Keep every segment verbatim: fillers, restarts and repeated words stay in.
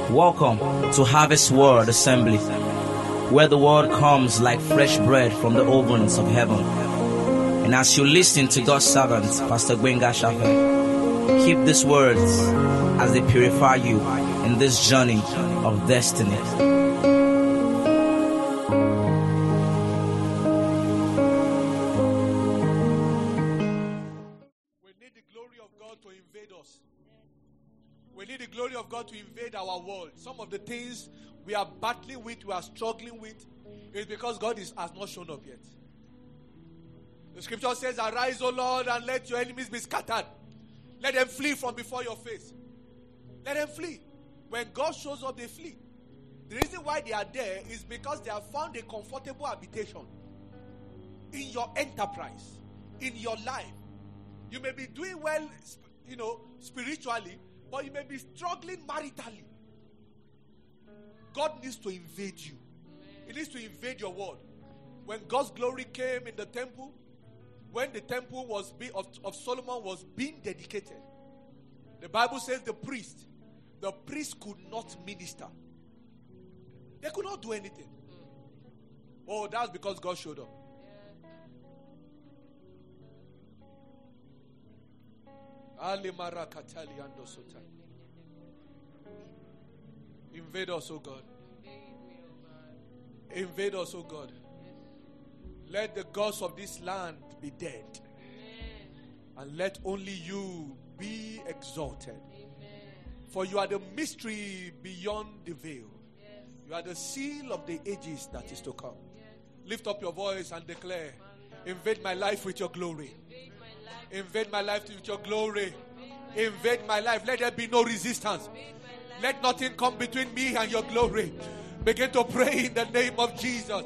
Welcome to Harvest Word Assembly, where the word comes like fresh bread from the ovens of heaven. And as you listen to God's servant, Pastor Gbenga Shafe, keep these words as they purify you in this journey of destiny. We need the glory of God to invade our world. Some of the things we are battling with, we are struggling with, is because God is, has not shown up yet. The scripture says, "Arise, O Lord, and let your enemies be scattered. Let them flee from before your face." Let them flee. When God shows up, they flee. The reason why they are there is because they have found a comfortable habitation in your enterprise, in your life. You may be doing well, you know, spiritually, but you may be struggling maritally. God needs to invade you. He needs to invade your world. When God's glory came in the temple, when the temple was be, of, of Solomon was being dedicated, the Bible says the priest, the priest could not minister. They could not do anything. Oh, that's because God showed up. Invade us, O God. Invade us, O God. Let the gods of this land be dead. And let only you be exalted. For you are the mystery beyond the veil. You are the seal of the ages that is to come. Lift up your voice and declare, invade my life with your glory. Invade my life with your glory. Invade my life. Let there be no resistance. Let nothing come between me and your glory. Begin to pray in the name of Jesus.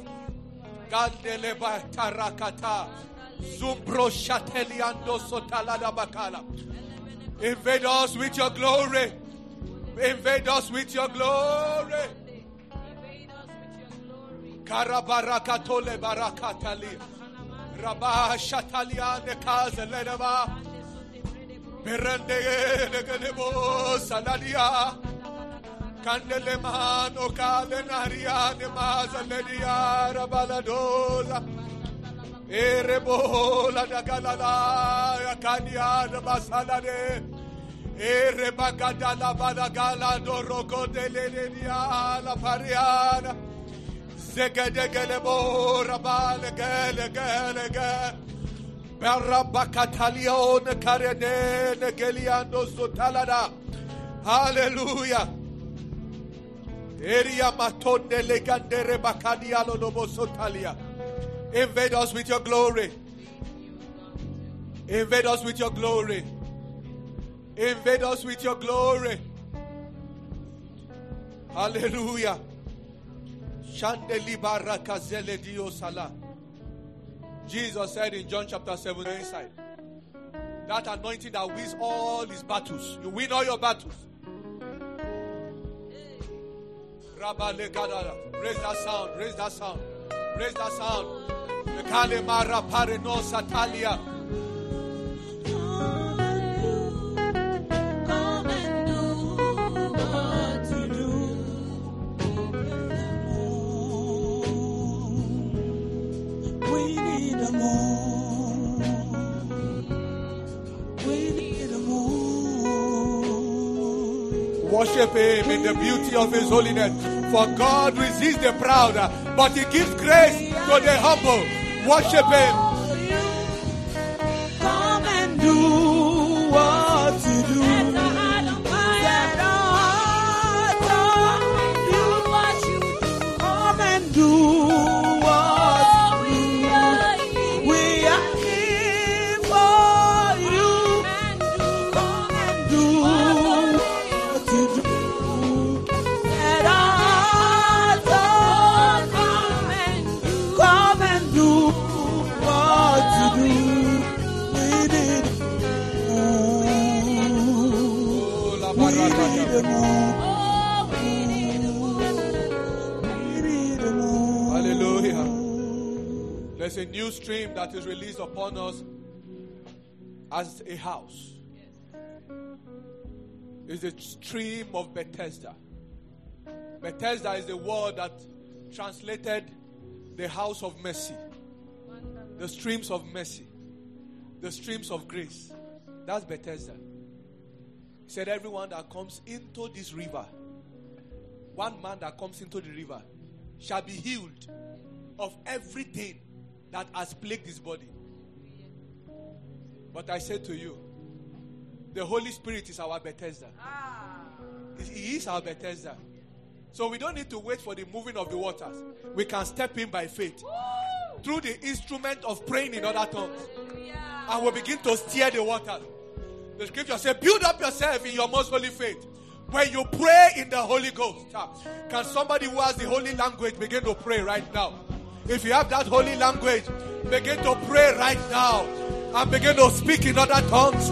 Invade us with your glory. Invade us with your glory. Karabarakatole barakatali. Rabah Shatalian Kazaledava Mirande Neganebo Saladia Candelemano Calenaria Nemazaledia Rabaladoza Erebola da Galala Cania de Basalade Erebagadala Badagala Dorogo de Lelia La Pariana Zegedegelebo Rabale Gele Gele Gele Barabakatalion Karene Negeliando Sotalada. Hallelujah. Eria Matonde Legandere Bakadialo Lobo Sotalia. Invade us with your glory. Invade us with your glory. Invade us with your glory. Hallelujah. Shandeli baraka zele dio sala. Jesus said in John chapter seven, inside, that anointing that wins all his battles. You win all your battles. Raise that sound, raise that sound, raise that sound. Mekale mara pare no satalia. Worship him in the beauty of his holiness. For God resists the proud, but he gives grace to the humble. Worship him. Come and do what you do. Come and do what you do. We are here for you. Come and do what you do. Let us all come and do. Come and do what you do. We need more. We need more. Hallelujah. There's a new stream that is released upon us as a house. It's the stream of Bethesda. Bethesda is the word that translated the house of mercy, the streams of mercy, the streams of grace. That's Bethesda. He said, everyone that comes into this river, one man that comes into the river, shall be healed of everything that has plagued his body. But I say to you, the Holy Spirit is our Bethesda. He is our Bethesda. So we don't need to wait for the moving of the waters. We can step in by faith through the instrument of praying in other tongues. And we'll begin to steer the waters. The scripture says, build up yourself in your most holy faith. When you pray in the Holy Ghost, can somebody who has the holy language begin to pray right now? If you have that holy language, begin to pray right now. And begin to speak in other tongues.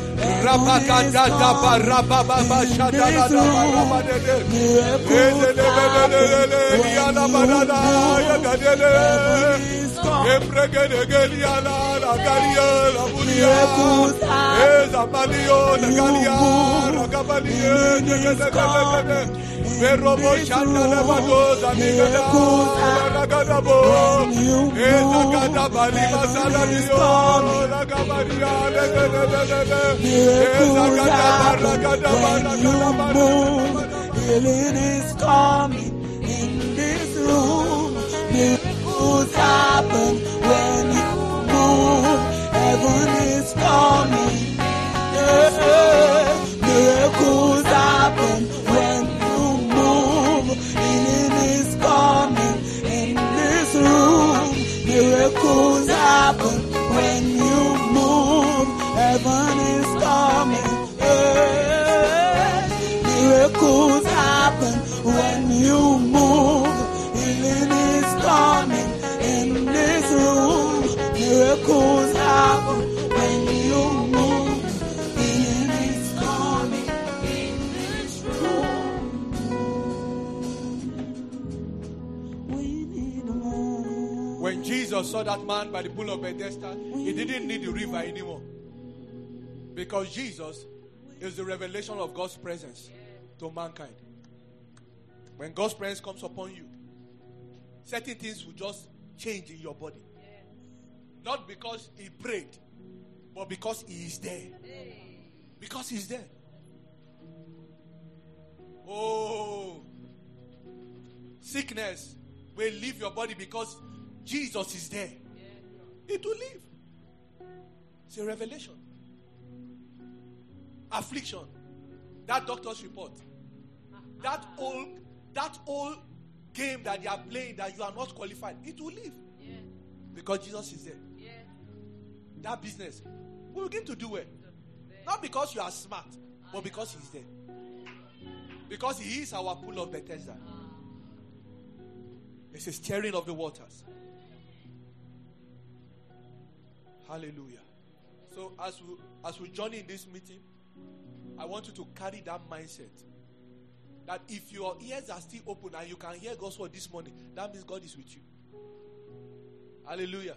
Healing is coming in this room. Miracles happen when you move. Heaven is coming. Yeah. Miracles happen when you move. Healing is coming in this room. Miracles happen when you move. Heaven is coming. Yeah. Miracles happen when you move. Healing is coming in this room. Miracles happen when you move. Healing is coming in this room. We need more. When Jesus saw that man by the pool of Bethesda, he didn't need the river anymore. Because Jesus is the revelation of God's presence to mankind. When God's presence comes upon you, certain things will just change in your body. Not because he prayed, but because he is there. Because he's there. Oh, sickness will leave your body because Jesus is there. It will leave. It's a revelation. Affliction, that doctor's report, that old, that old game that they are playing that you are not qualified, it will leave. Yeah. Because Jesus is there. Yeah. That business will begin to do well. Not because you are smart, but because he's there. Because he is our pool of Bethesda. It's a stirring of the waters. Hallelujah. So as we as we journey in this meeting, I want you to carry that mindset. That if your ears are still open and you can hear God's word this morning, that means God is with you. Hallelujah.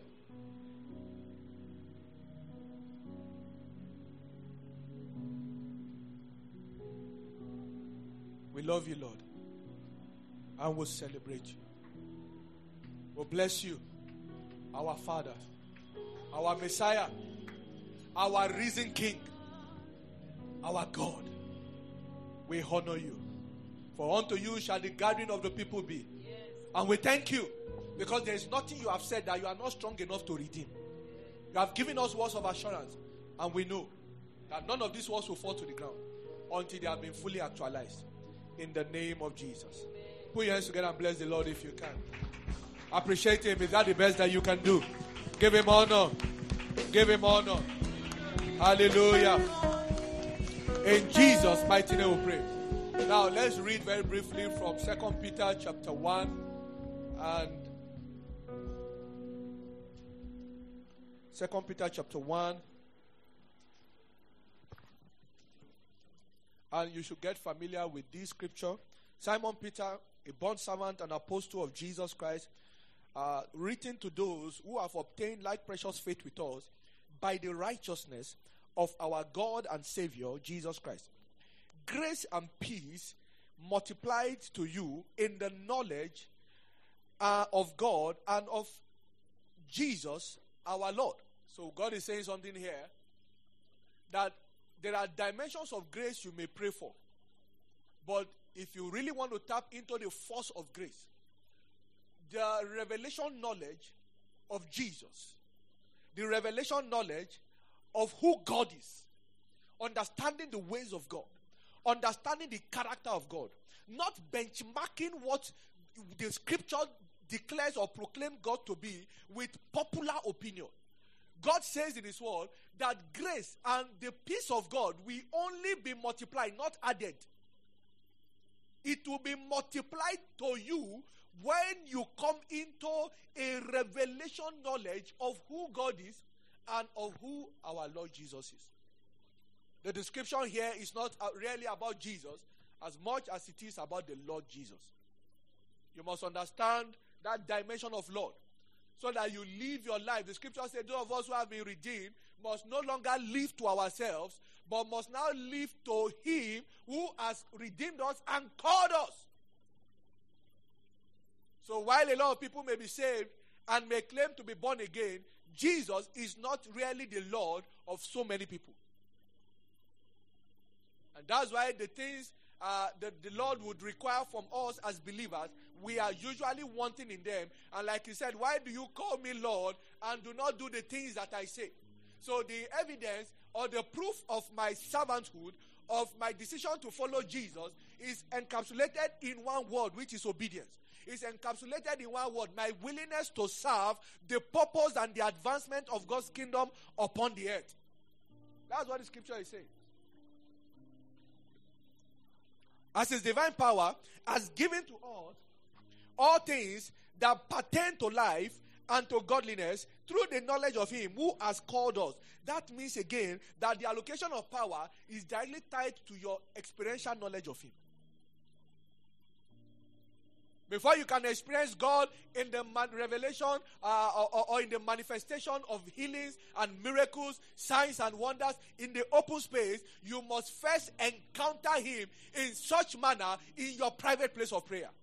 We love you, Lord. And we'll celebrate you. We'll bless you, our Father, our Messiah, our risen King, our God. We honor you. For unto you shall the gathering of the people be. Yes. And we thank you because there is nothing you have said that you are not strong enough to redeem. You have given us words of assurance, and we know that none of these words will fall to the ground until they have been fully actualized. In the name of Jesus. Amen. Put your hands together and bless the Lord if you can. Appreciate him. Is that the best that you can do? Give him honor. Give him honor. Hallelujah. In Jesus' mighty name we pray. Now let's read very briefly from Second Peter chapter one and Second Peter chapter one. And you should get familiar with this scripture. Simon Peter, a bond servant and apostle of Jesus Christ, uh, written to those who have obtained like precious faith with us by the righteousness of our God and Savior, Jesus Christ. Grace and peace multiplied to you in the knowledge uh, of God and of Jesus our Lord. So God is saying something here, that there are dimensions of grace you may pray for. But if you really want to tap into the force of grace, the revelation knowledge of Jesus, the revelation knowledge of who God is, understanding the ways of God, understanding the character of God, not benchmarking what the scripture declares or proclaims God to be with popular opinion. God says in his word that grace and the peace of God will only be multiplied, not added. It will be multiplied to you when you come into a revelation knowledge of who God is and of who our Lord Jesus is. The description here is not really about Jesus as much as it is about the Lord Jesus. You must understand that dimension of Lord so that you live your life. The scripture says those of us who have been redeemed must no longer live to ourselves, but must now live to him who has redeemed us and called us. So while a lot of people may be saved and may claim to be born again, Jesus is not really the Lord of so many people. And that's why the things uh, that the Lord would require from us as believers, we are usually wanting in them. And like he said, why do you call me Lord and do not do the things that I say? So the evidence or the proof of my servanthood, of my decision to follow Jesus, is encapsulated in one word, which is obedience. It's encapsulated in one word, my willingness to serve the purpose and the advancement of God's kingdom upon the earth. That's what the scripture is saying. As his divine power has given to us all things that pertain to life and to godliness through the knowledge of him who has called us. That means again that the allocation of power is directly tied to your experiential knowledge of him. Before you can experience God in the man- revelation uh, or, or in the manifestation of healings and miracles, signs and wonders in the open space, you must first encounter him in such manner in your private place of prayer.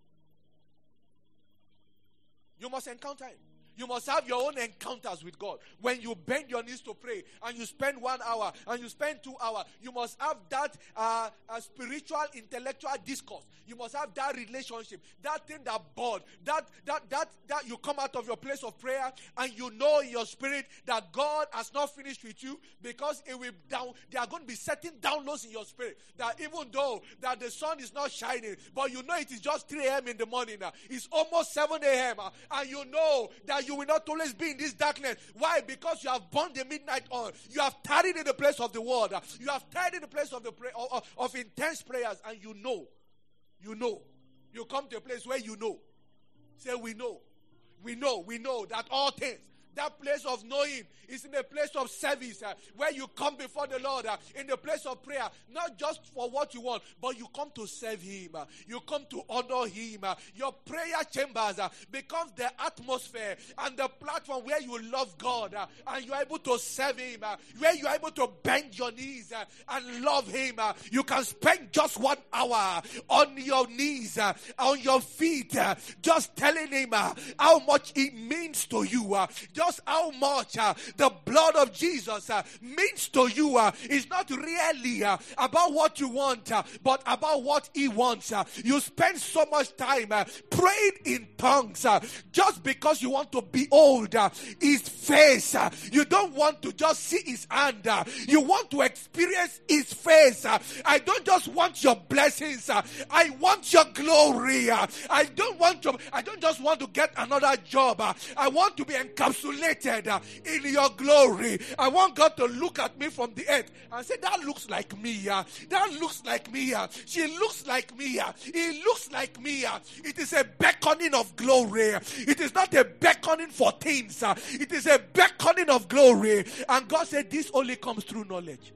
You must encounter him. You must have your own encounters with God. When you bend your knees to pray and you spend one hour and you spend two hours, you must have that uh, uh, spiritual, intellectual discourse. You must have that relationship, that thing that bond, that, that, that, that you come out of your place of prayer and you know in your spirit that God has not finished with you, because it will down, there are going to be certain downloads in your spirit that even though that the sun is not shining, but you know it is just three a.m. in the morning, uh, it's almost seven a.m. Uh, and you know that you will not always be in this darkness. Why? Because you have burned the midnight oil. You have tarried in the place of the word. Uh, you have tarried in the place of the pray- of, of, of intense prayers, and you know, you know, you come to a place where you know. Say, we know, we know, we know that all things. That place of knowing is in the place of service, uh, where you come before the Lord uh, in the place of prayer, not just for what you want, but you come to serve him. Uh, you come to honor him. Uh, your prayer chambers uh, becomes the atmosphere and the platform where you love God uh, and you're able to serve him, uh, where you're able to bend your knees uh, and love him. Uh, you can spend just one hour on your knees, uh, on your feet, uh, just telling him uh, how much it means to you. Uh, Just how much uh, the blood of Jesus uh, means to you uh, is not really uh, about what you want, uh, but about what he wants. Uh, you spend so much time uh, praying in tongues uh, just because you want to behold uh, his face. Uh, you don't want to just see his hand. Uh, you want to experience his face. Uh, I don't just want your blessings. Uh, I want your glory. Uh, I don't want to. I don't just want to get another job. Uh, I want to be encapsulated Uh, in your glory. I want God to look at me from the earth and say, that looks like me. Uh, that looks like me. Uh, she looks like me. Uh, he looks like me. Uh, it is a beckoning of glory. It is not a beckoning for things. Uh, it is a beckoning of glory. And God said this only comes through knowledge.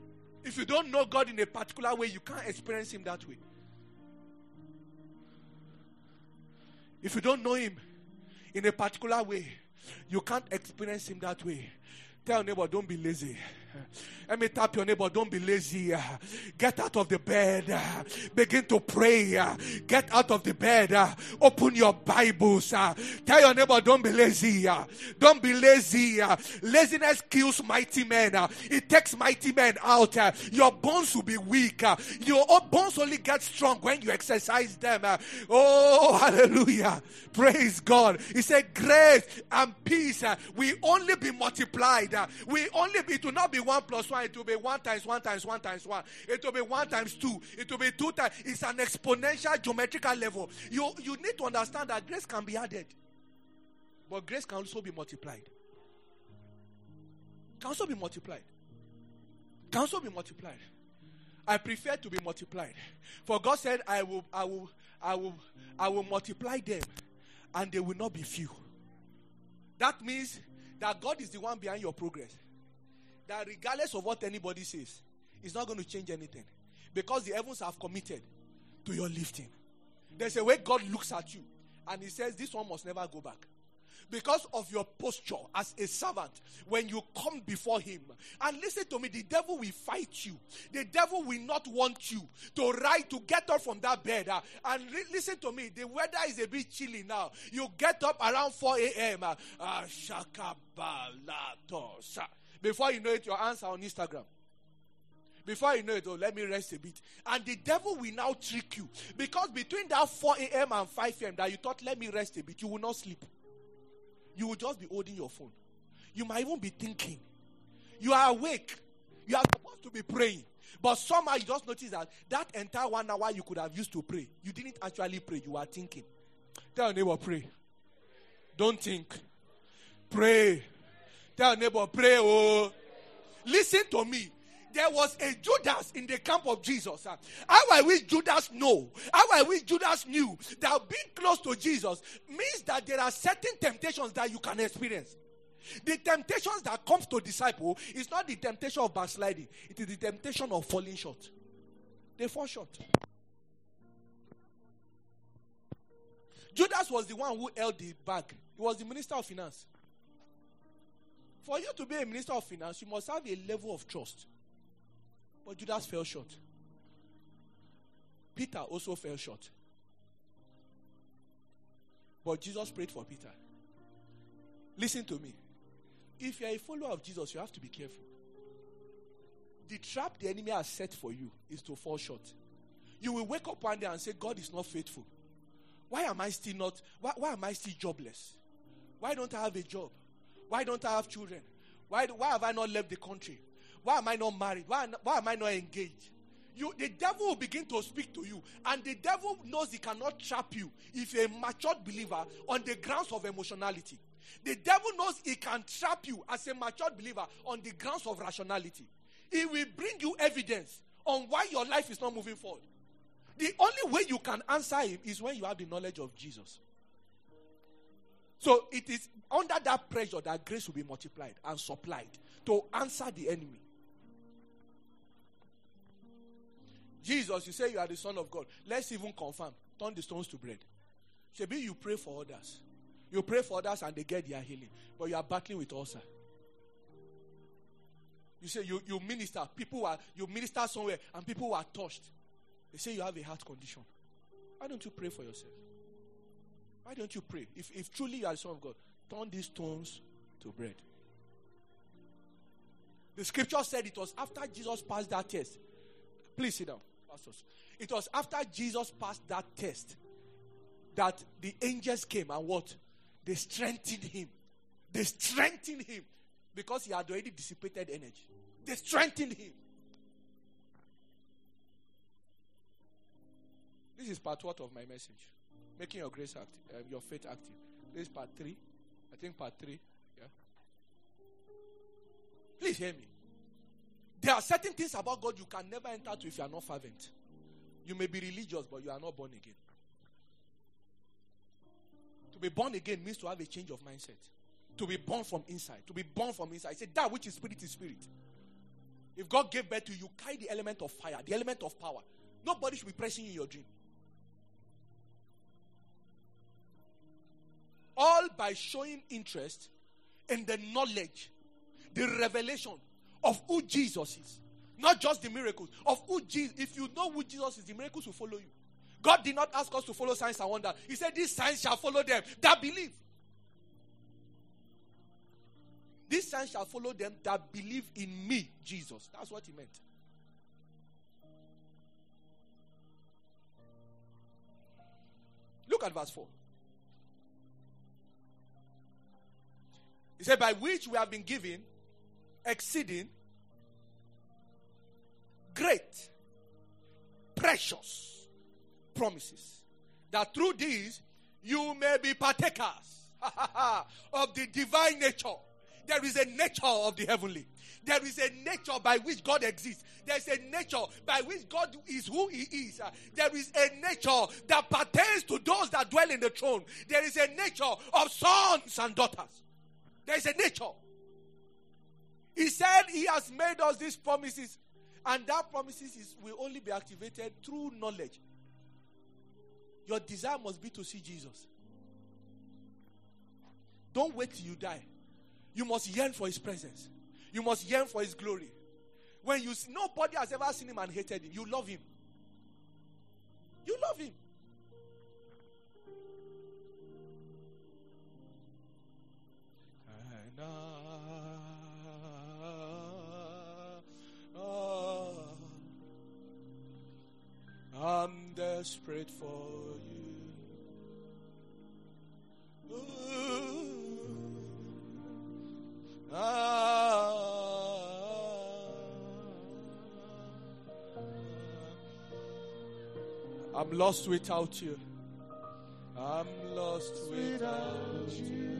If you don't know God in a particular way, you can't experience him that way. If you don't know him in a particular way, you can't experience him that way. Tell your neighbor, don't be lazy. Let me tap your neighbor. Don't be lazy. Get out of the bed. Begin to pray. Get out of the bed. Open your Bibles. Tell your neighbor, don't be lazy. Don't be lazy. Laziness kills mighty men. It takes mighty men out. Your bones will be weak. Your bones only get strong when you exercise them. Oh, hallelujah. Praise God. He said, grace and peace will only be multiplied. We only be, it will not be one plus one. It will be one times one times one times one. It will be one times two. It will be two times. It's an exponential geometrical level. You, you need to understand that grace can be added. But grace can also be multiplied. Can also be multiplied. Can also be multiplied. I prefer to be multiplied. For God said, I will, I will, I will, I will multiply them, and they will not be few. That means that God is the one behind your progress. That regardless of what anybody says, it's not going to change anything. Because the heavens have committed to your lifting. There's a way God looks at you and he says, this one must never go back. Because of your posture as a servant, when you come before him, and listen to me, the devil will fight you. The devil will not want you to rise, to get up from that bed. Uh, and li- listen to me, the weather is a bit chilly now. You get up around four a.m. Uh, uh, Before you know it, your hands are on Instagram. Before you know it, oh, let me rest a bit. And the devil will now trick you. Because between that four a.m. and five a.m. that you thought, let me rest a bit, you will not sleep. You will just be holding your phone. You might even be thinking. You are awake. You are supposed to be praying. But somehow you just notice that that entire one hour you could have used to pray, you didn't actually pray. You are thinking. Tell your neighbor, pray. Don't think. Pray. Tell your neighbor, pray. Oh, listen to me. There was a Judas in the camp of Jesus. How I wish Judas know. How I wish Judas knew that being close to Jesus means that there are certain temptations that you can experience. The temptations that comes to disciple is not the temptation of backsliding. It is the temptation of falling short. They fall short. Judas was the one who held the bag. He was the minister of finance. For you to be a minister of finance, you must have a level of trust. But Judas fell short. Peter also fell short. But Jesus prayed for Peter. Listen to me. If you are a follower of Jesus, you have to be careful. The trap the enemy has set for you is to fall short. You will wake up one day and say, God is not faithful. Why am I still not, why, why am I still jobless? Why don't I have a job? Why don't I have children? Why, why have I not left the country? Why am I not married? Why, why am I not engaged? You, the devil will begin to speak to you. And the devil knows he cannot trap you if you're a matured believer on the grounds of emotionality. The devil knows he can trap you as a matured believer on the grounds of rationality. He will bring you evidence on why your life is not moving forward. The only way you can answer him is when you have the knowledge of Jesus. So it is under that pressure that grace will be multiplied and supplied to answer the enemy. Jesus, you say you are the Son of God. Let's even confirm. Turn the stones to bread. Maybe you pray for others. You pray for others and they get their healing. But you are battling with ulcer. You say you, you minister. People are, you minister somewhere and people are touched. They say you have a heart condition. Why don't you pray for yourself? Why don't you pray? If, if truly you are the Son of God, turn these stones to bread. The scripture said it was after Jesus passed that test. Please sit down, pastors. It was after Jesus passed that test that the angels came and what? They strengthened him. They strengthened him because he had already dissipated energy. They strengthened him. This is part one of my message. Making your grace active, uh, your faith active. This is part three. I think part three. Yeah. Please hear me. There are certain things about God you can never enter to if you are not fervent. You may be religious, but you are not born again. To be born again means to have a change of mindset. To be born from inside. To be born from inside. Say that which is spirit is spirit. If God gave birth to you, you carry the element of fire, the element of power. Nobody should be pressing you in your dream. All by showing interest in the knowledge, the revelation of who Jesus is. Not just the miracles, of who Jesus. If you know who Jesus is, the miracles will follow you. God did not ask us to follow signs and wonders. He said, these signs shall follow them that believe. These signs shall follow them that believe in me, Jesus. That's what he meant. Look at verse four. He said, by which we have been given exceeding great, precious promises, that through these you may be partakers of the divine nature. There is a nature of the heavenly. There is a nature by which God exists. There is a nature by which God is who he is. There is a nature that pertains to those that dwell in the throne. There is a nature of sons and daughters. There is a nature. He said he has made us these promises, and that promises is, will only be activated through knowledge. Your desire must be to see Jesus. Don't wait till you die. You must yearn for his presence. You must yearn for his glory. When you see, nobody has ever seen him and hated him. You love him. You love him. And I, I'm desperate for you. Ooh. Ah, I'm lost without you. I'm lost without you.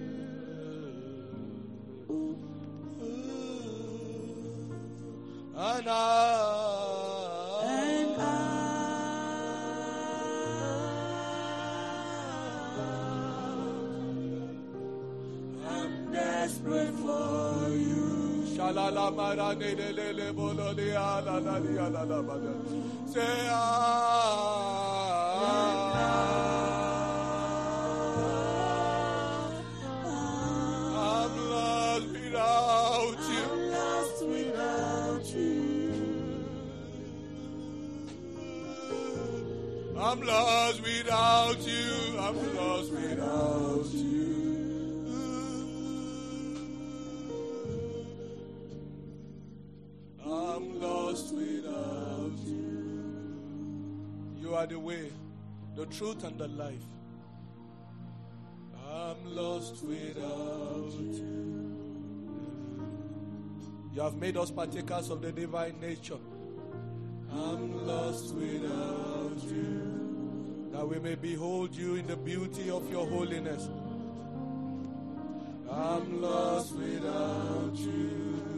And I, and I, I'm desperate for. Say I'm lost without you. I'm lost without you. I'm lost without you. I'm lost without you. Without you. You are the way, the truth, and the life. I'm lost without you. You have made us partakers of the divine nature. I'm lost without you, that we may behold you in the beauty of your holiness. I'm lost without you.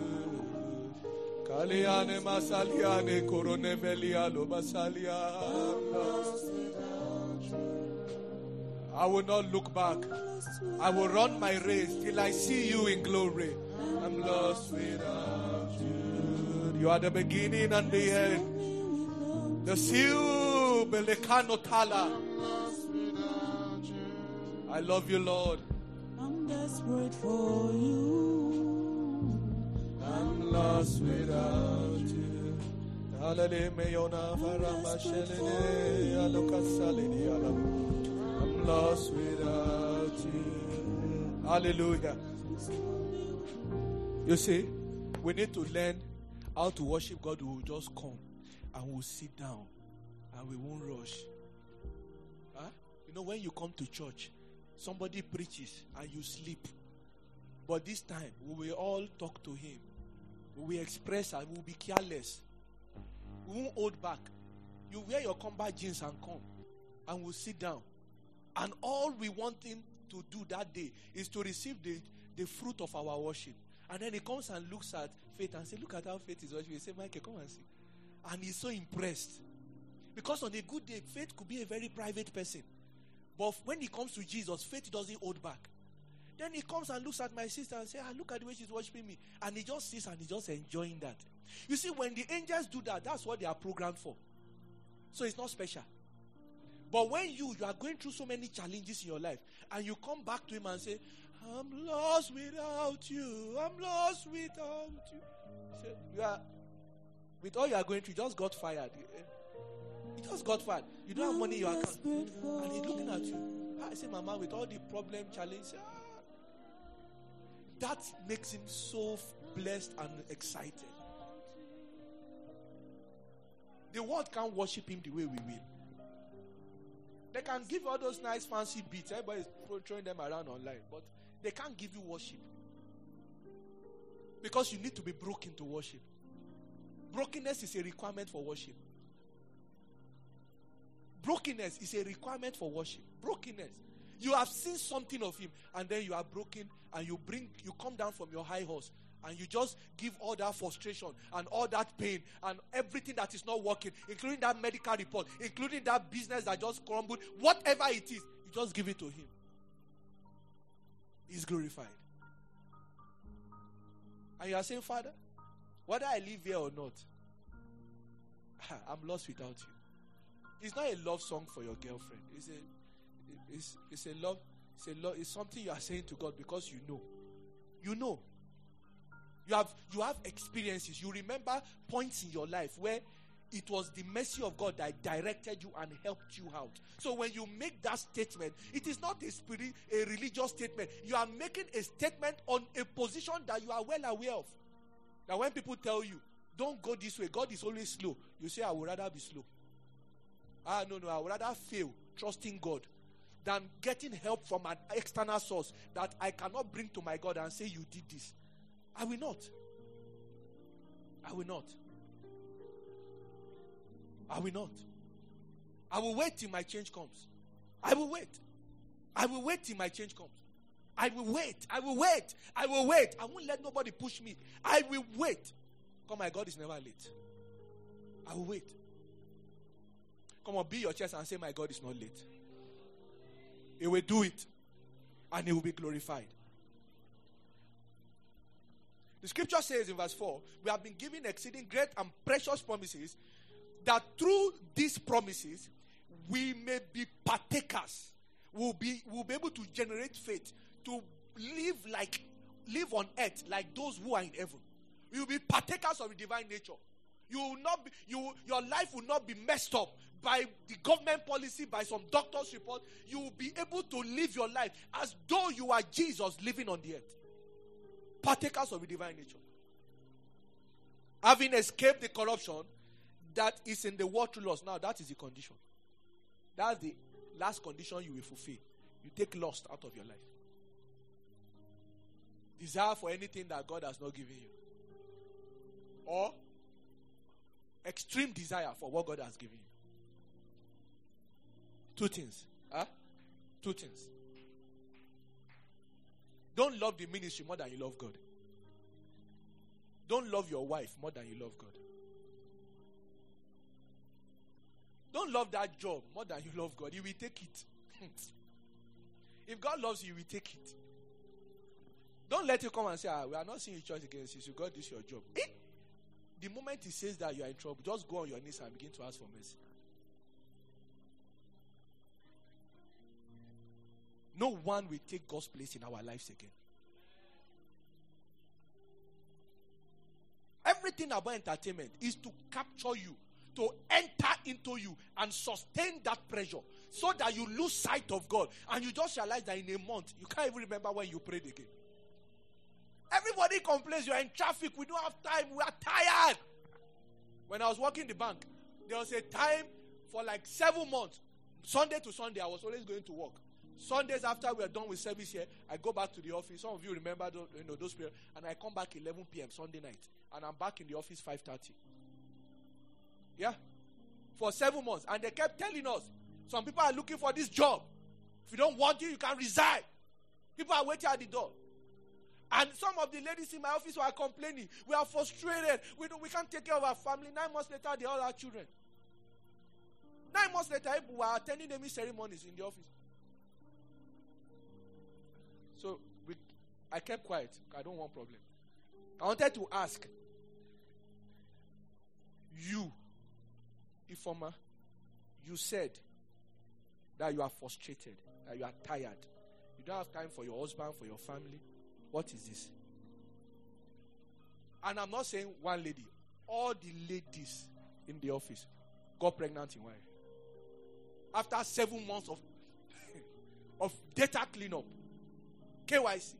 Kaliane masaliane korone melia lo basalia. I will not look back. I will run my race till I see you in glory. I'm lost without you. You are the beginning and the end. The seal belekano tala. I love you, Lord. I'm desperate for you. I'm lost without you. I'm lost without you. Hallelujah. You see, we need to learn how to worship God. We will just come and we'll sit down and we won't rush. Huh? You know, when you come to church, somebody preaches and you sleep. But this time, we will all talk to him. We will express and we will be careless. We won't hold back. You wear your combat jeans and come. And we'll sit down. And all we want him to do that day is to receive the, the fruit of our worship. And then he comes and looks at Faith and says, look at how Faith is worshiping. He says, Michael, come and see. And he's so impressed. Because on a good day, Faith could be a very private person. But when it comes to Jesus, Faith doesn't hold back. Then he comes and looks at my sister and says, ah, look at the way she's worshiping me. And he just sits and he's just enjoying that. You see, when the angels do that, that's what they are programmed for. So it's not special. But when you, you are going through so many challenges in your life, and you come back to him and say, I'm lost without you. I'm lost without you. Say, you are, with all you are going through, you just got fired. You just got fired. You don't have money in your account. And he's looking at you. I say, Mama, with all the problem, challenge, ah. That makes him so blessed and excited. The world can't worship him the way we will. They can give you all those nice fancy beats. Everybody's throwing them around online. But they can't give you worship. Because you need to be broken to worship. Brokenness is a requirement for worship. Brokenness is a requirement for worship. Brokenness. You have seen something of him, and then you are broken, and you bring, you come down from your high horse, and you just give all that frustration and all that pain and everything that is not working, including that medical report, including that business that just crumbled, whatever it is, you just give it to him. He's glorified. And you are saying, Father, whether I live here or not, I'm lost without you. It's not a love song for your girlfriend. It's a It's, it's a love, it's a love, it's something you are saying to God because you know. You know. You have you have experiences. You remember points in your life where it was the mercy of God that directed you and helped you out. So when you make that statement, it is not a spirit, a religious statement. You are making a statement on a position that you are well aware of. Now when people tell you, don't go this way, God is always slow, you say, I would rather be slow. Ah, no, no, I would rather fail trusting God than getting help from an external source that I cannot bring to my God and say, you did this. I will not. I will not. I will not. I will wait till my change comes. I will wait. I will wait till my change comes. I will wait. I will wait. I will wait. I won't let nobody push me. I will wait. Come, my God is never late. I will wait. Come on, be your chest and say, my God is not late. He will do it. And he will be glorified. The scripture says in verse four, we have been given exceeding great and precious promises, that through these promises, we may be partakers. We'll be, we'll be able to generate faith, to live like, live on earth like those who are in heaven. We will be partakers of the divine nature. You will not be, you, your life will not be messed up by the government policy, by some doctor's report. You will be able to live your life as though you are Jesus living on the earth. Partakers of the divine nature. Having escaped the corruption that is in the world through lust. Now that is the condition. That's the last condition you will fulfill. You take lust out of your life. Desire for anything that God has not given you. Or extreme desire for what God has given you. Two things. Huh? Two things. Don't love the ministry more than you love God. Don't love your wife more than you love God. Don't love that job more than you love God. You will take it. If God loves you, you will take it. Don't let you come and say, ah, we are not seeing you church again since you got this your job. Eh? The moment he says that you are in trouble, just go on your knees and begin to ask for mercy. No one will take God's place in our lives again. Everything about entertainment is to capture you, to enter into you and sustain that pressure so that you lose sight of God and you just realize that in a month you can't even remember when you prayed again. Everybody complains, you are in traffic, we don't have time, we are tired. When I was working the bank, there was a time for like seven months, Sunday to Sunday, I was always going to work. Sundays after we are done with service here, I go back to the office. Some of you remember those, you know, those periods. And I come back eleven p.m. Sunday night. And I'm back in the office five thirty. Yeah. For seven months. And they kept telling us, some people are looking for this job. If you don't want it, you can resign. People are waiting at the door. And some of the ladies in my office were complaining. We are frustrated. We don't, we can't take care of our family. Nine months later, they all have children. Nine months later, we were attending naming ceremonies in the office. So we, I kept quiet. I don't want problem. I wanted to ask you, Ifoma, you said that you are frustrated, that you are tired, you You don't have time for your husband, for your family. What is this? And I'm not saying one lady. All the ladies in the office got pregnant in one year. After seven months of, of data cleanup. K Y C.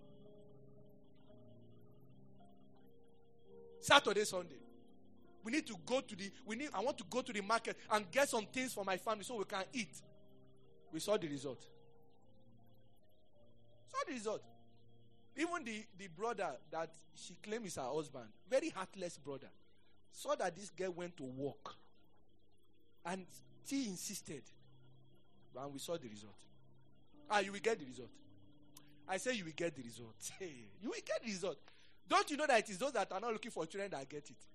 Saturday, Sunday. We need to go to the, we need, I want to go to the market and get some things for my family so we can eat. We saw the result. Saw the result. Even the, the brother that she claimed is her husband, very heartless brother, saw that this girl went to work. And he insisted. And we saw the result. Ah, you will get the result. I say you will get the result. You will get the result. Don't you know that it is those that are not looking for children that get it?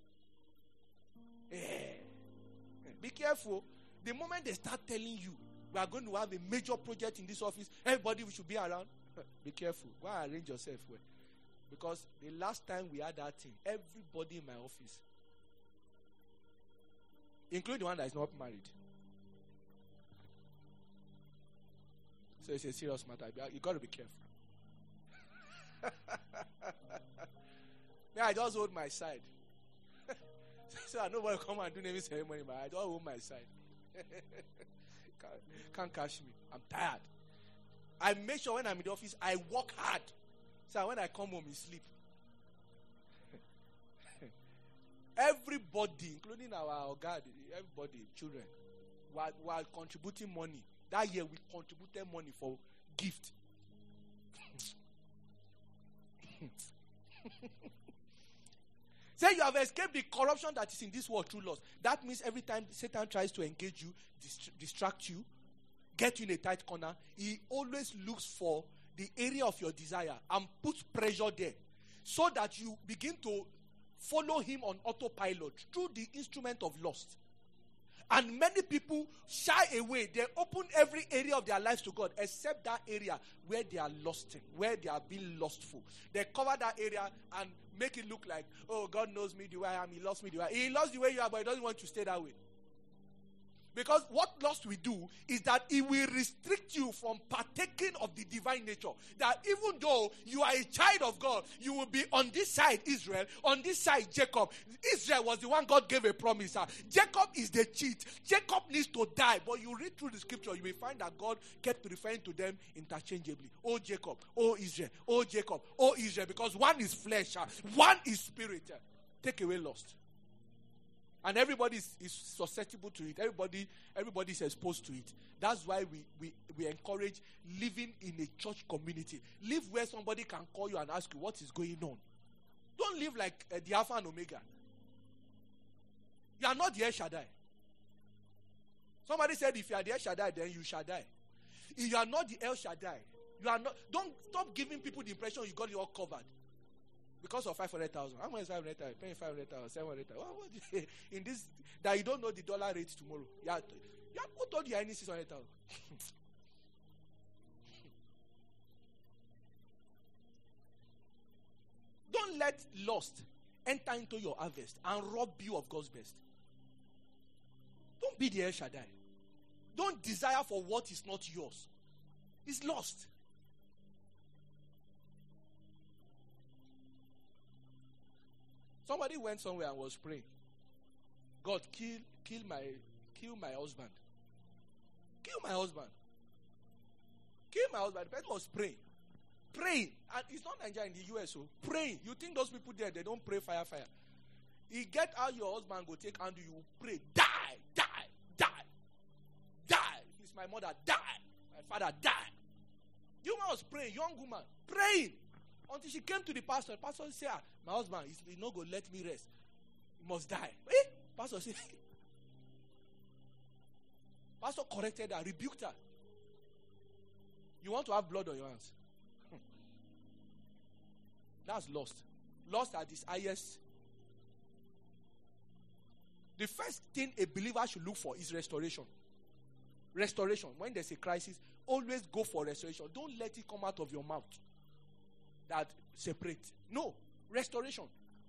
Yeah. Be careful. The moment they start telling you, we are going to have a major project in this office, everybody should be around. Be careful. Go and arrange yourself well. Because the last time we had that thing, everybody in my office, including the one that is not married. So it's a serious matter. You got to be careful. Yeah, I just hold my side. So I know what come and do naming ceremony, but I just hold my side. can't, can't catch me. I'm tired. I make sure when I'm in the office, I work hard. So when I come home, I sleep. Everybody, including our God, everybody, children, while, while contributing money. That year we contributed money for gift. Say you have escaped the corruption that is in this world through lust. That means every time Satan tries to engage you, dist- distract you, get you in a tight corner, he always looks for the area of your desire and puts pressure there so that you begin to follow him on autopilot through the instrument of lust. And many people shy away. They open every area of their lives to God except that area where they are lusting, where they are being lustful. They cover that area and make it look like, oh, God knows me the way I am. He loves me the way I am. He loves the way you are, but he doesn't want you to stay that way. Because what lust will do is that it will restrict you from partaking of the divine nature. That even though you are a child of God, you will be on this side Israel, on this side Jacob. Israel was the one God gave a promise. Uh, Jacob is the cheat. Jacob needs to die. But you read through the scripture, you will find that God kept referring to them interchangeably. Oh Jacob, oh Israel, oh Jacob, oh Israel. Because one is flesh, uh, one is spirit. Uh, take away lust. And everybody is, is susceptible to it. Everybody, everybody is exposed to it. That's why we, we, we encourage living in a church community. Live where somebody can call you and ask you what is going on. Don't live like uh, the Alpha and Omega. You are not the El Shaddai. Somebody said if you are the El Shaddai, then you shall die. If you are not the El Shaddai, you are not. Don't stop giving people the impression you got it all covered. Because of five hundred thousand. How much is five hundred thousand? Paying five hundred thousand, seven hundred thousand. What, what, in this, that you don't know the dollar rate tomorrow. You are, you are, who told you I need six hundred thousand? Don't let lust enter into your harvest and rob you of God's best. Don't be the El Shaddai. Don't desire for what is not yours. It's lost. Somebody went somewhere and was praying. God, kill, kill my, kill my husband. Kill my husband. Kill my husband. The person was praying. Praying. And it's not Nigeria, in the U S, so praying. You think those people there, they don't pray fire, fire. You get out your husband, go take and you pray. Die, die, die, die. If it's my mother, die. My father, die. The woman was praying, young woman, praying. Until she came to the pastor. The pastor said, ah, my husband is not going to let me rest. He must die. Eh? Pastor said, pastor corrected her, rebuked her. You want to have blood on your hands? Hmm. That's lost. Lost at its highest. The first thing a believer should look for is restoration. Restoration. When there's a crisis, always go for restoration. Don't let it come out of your mouth. That separate. No. Restoration.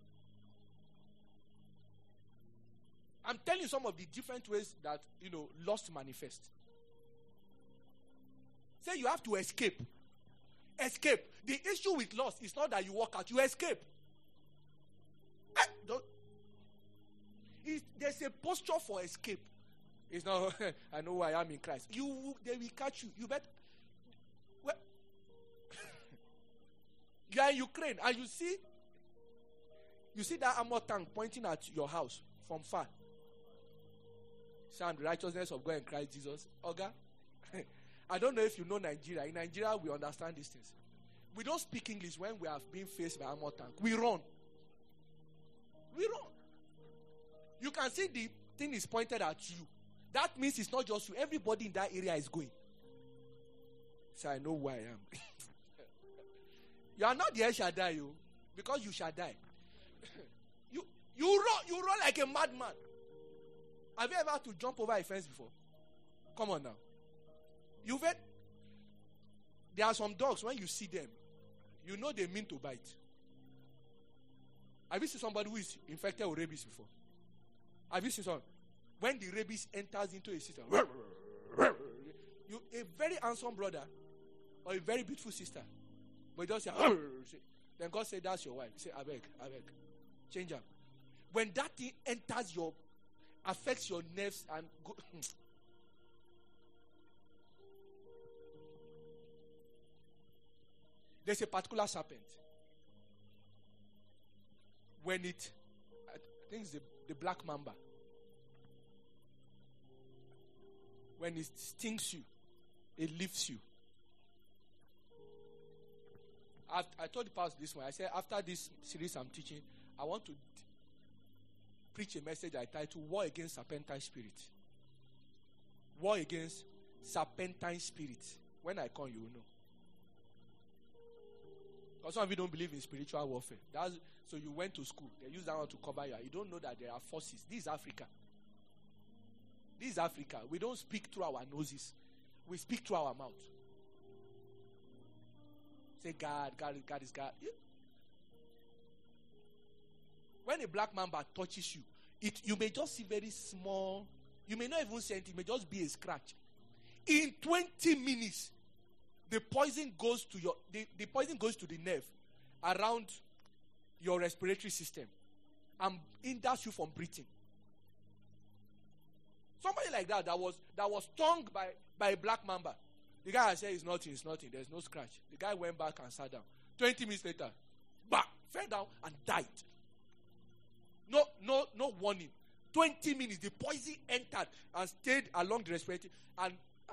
I'm telling you some of the different ways that, you know, lust manifests. Say you have to escape. escape. The issue with loss is not that you walk out, you escape. Eh, don't, it's, there's a posture for escape. It's not, I know who I am in Christ. You, they will catch you. You bet. Well, you are in Ukraine and you see, you see that armor tank pointing at your house from far. Sound righteousness of God in Christ Jesus. Oga, I don't know if you know Nigeria. In Nigeria, we understand these things. We don't speak English when we have been faced by armor tank. We run. We run. You can see the thing is pointed at you. That means it's not just you. Everybody in that area is going. So I know who I am. You are not the El Shaddai, you, because you shall die. you you run you run like a madman. Have you ever had to jump over a fence before? Come on now. You've had, there are some dogs, when you see them, you know they mean to bite. Have you seen somebody who is infected with rabies before? Have you seen someone? When the rabies enters into a system, you a very handsome brother or a very beautiful sister, but you just say, then God said, that's your wife. You say, I beg, I beg. Change her. When that thing enters your, affects your nerves and go, there's a particular serpent. When it, I think it's the, the black mamba. When it stings you, it lifts you. I've, I told the pastor this one. I said, after this series I'm teaching, I want to d- preach a message I titled War Against Serpentine Spirit. War Against Serpentine Spirit. When I come, you will know. Because some of you don't believe in spiritual warfare. That's, so you went to school. They use that one to cover you. You don't know that there are forces. This is Africa. This is Africa. We don't speak through our noses. We speak through our mouth. Say, God, God, God is God. Yeah. When a black mamba touches you, it you may just see very small. You may not even see anything. It may just be a scratch. In twenty minutes, the poison goes to your the, the poison goes to the nerve around your respiratory system and hinders you from breathing. Somebody like that that was that was stung by, by a black mamba. The guy said it's nothing, it's nothing, there's no scratch. The guy went back and sat down. Twenty minutes later, bah, fell down and died. No, no, no warning. Twenty minutes, the poison entered and stayed along the respiratory and ah,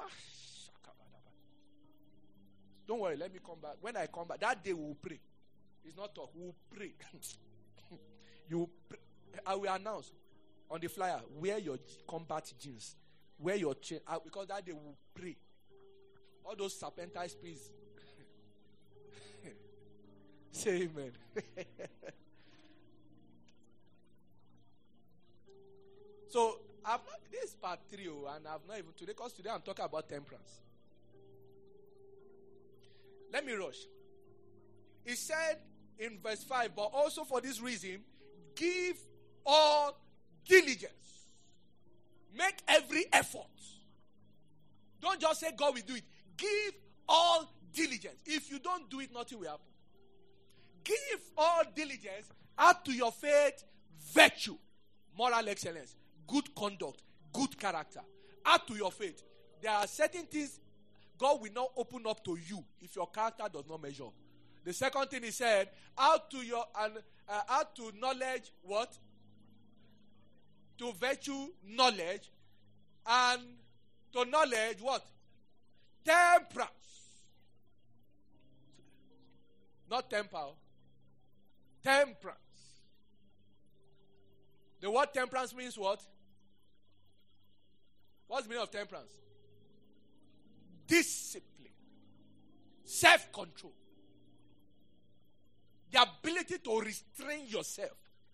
don't worry, let me come back. When I come back, that day we will pray. It's not talk, we will pray. you will pray. I will announce on the flyer, wear your combat jeans, wear your chain, because that day we will pray. All those serpentine spirits. Say amen. So, I've not, this is part three, and I've not even today, because today I'm talking about temperance. Let me rush. He said in verse five, but also for this reason, give all diligence. Make every effort. Don't just say God will do it. Give all diligence. If you don't do it, nothing will happen. Give all diligence. Add to your faith virtue, moral excellence, good conduct, good character. Add to your faith. There are certain things God will not open up to you if your character does not measure. The second thing he said, add to your and uh, add to knowledge what? To virtue knowledge, and to knowledge what? Temperance. Not temper. Temperance. The word temperance means what? What's the meaning of temperance? Discipline. Self-control. The ability to restrain yourself.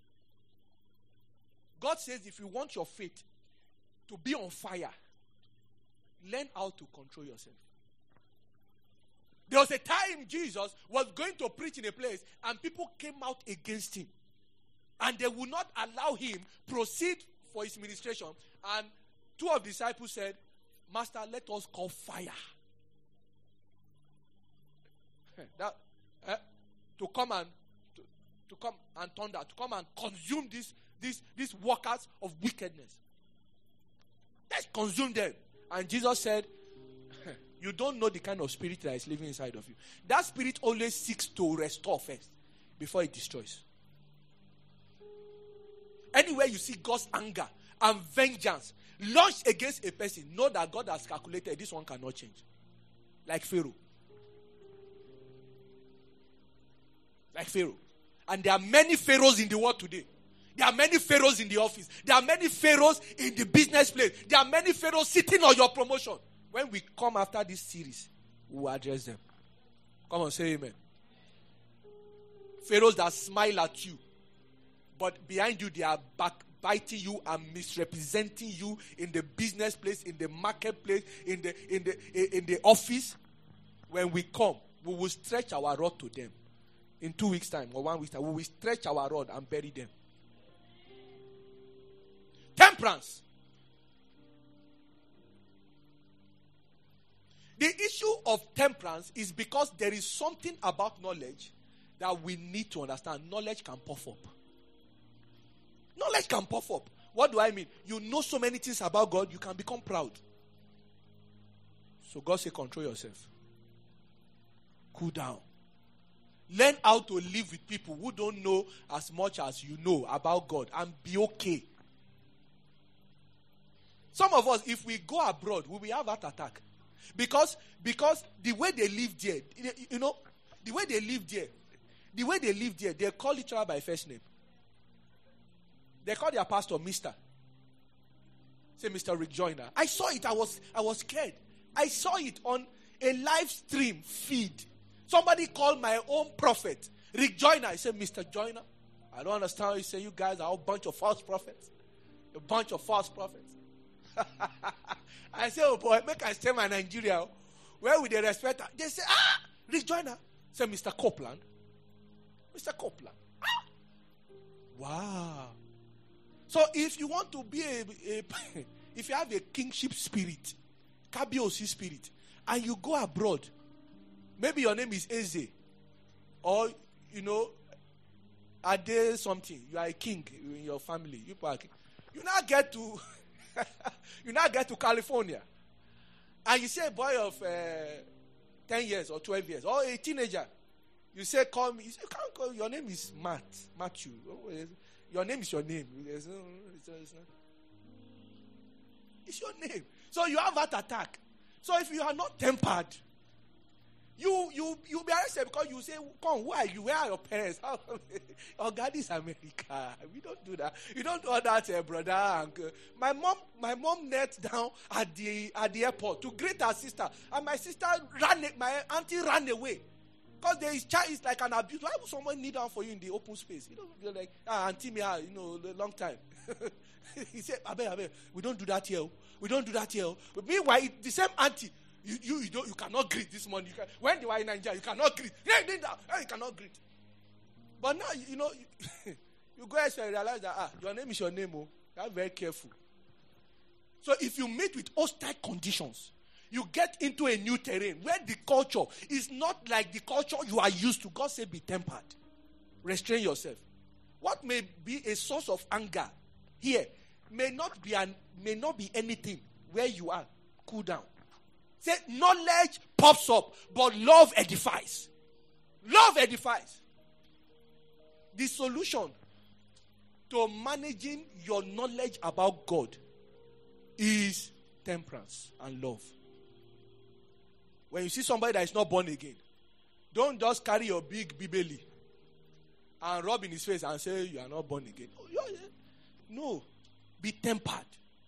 God says if you want your faith to be on fire, learn how to control yourself. There was a time Jesus was going to preach in a place and people came out against him. And they would not allow him proceed for his ministration. And two of the disciples said, Master, let us call fire. that, eh, to come and to, to come and thunder, to come and consume these these these workers of wickedness. Let's consume them. And Jesus said, you don't know the kind of spirit that is living inside of you. That spirit always seeks to restore first before it destroys. Anywhere you see God's anger and vengeance launched against a person, know that God has calculated this one cannot change. Like Pharaoh. Like Pharaoh. And there are many pharaohs in the world today. There are many pharaohs in the office. There are many pharaohs in the business place. There are many pharaohs sitting on your promotion. When we come after this series, we will address them. Come on, say amen. Pharaohs that smile at you, but behind you they are backbiting you and misrepresenting you in the business place, in the marketplace, in the in the in the office. When we come, we will stretch our rod to them. In two weeks' time or one week's time, we will stretch our rod and bury them. Temperance. The issue of temperance is because there is something about knowledge that we need to understand. Knowledge can puff up. Knowledge can puff up. What do I mean? You know so many things about God, you can become proud. So God said, control yourself. Cool down. Learn how to live with people who don't know as much as you know about God and be okay. Some of us, if we go abroad, we will have heart attack. Because, because the way they live there, you know, the way they live there, the way they live there, they call each other by first name. They call their pastor Mister Say Mister Rick Joyner. I saw it. I was, I was scared. I saw it on a live stream feed. Somebody called my own prophet Rick Joyner. I said, Mister Joyner, I don't understand how you say you guys are a bunch of false prophets. A bunch of false prophets. I said, oh boy, make I stay in Nigeria. Where would they respect her? They say, ah, Rick Joyner. Say, Mister Copeland. Mister Copeland. Ah. Wow. So if you want to be a, a if you have a kingship spirit, Kabiosi spirit, and you go abroad, maybe your name is Eze, or, you know, Ade something. You are a king in your family. You are king. You now get to, you now get to California, and you say a boy of uh, ten years or twelve years, or a teenager. You say, call me. You say, can't call. Your name is Matt, Matthew. Your name is your name. It's not, it's not. It's your name. So you have that attack. So if you are not tempered, you you you be arrested because you say, come, who are you? Where are your parents? How, oh, God is America. We don't do that. You don't do that, uh, brother. Uncle. My mom, my mom knelt down at the at the airport to greet her sister, and my sister ran. My auntie ran away. Because there is child is like an abuse. Why would someone kneel down for you in the open space? You know, you're like, ah, auntie me, ah, you know, a long time. He said, Abe, Abe, we don't do that here. We don't do that here. But meanwhile, the same auntie, you you you, don't, you cannot greet this morning. You can, when they were in Nigeria, you cannot greet. Yeah, you cannot greet. But now, you know, you, you go elsewhere and realize that, ah, your name is your name. Oh, you are very careful. So if you meet with hostile conditions, you get into a new terrain where the culture is not like the culture you are used to. God said, be tempered. Restrain yourself. What may be a source of anger here may not be an, may not be anything where you are. Cool down. Say, knowledge pops up, but love edifies. Love edifies. The solution to managing your knowledge about God is temperance and love. When you see somebody that is not born again, don't just carry your big bibeli and rub in his face and say you are not born again. No, be tempered.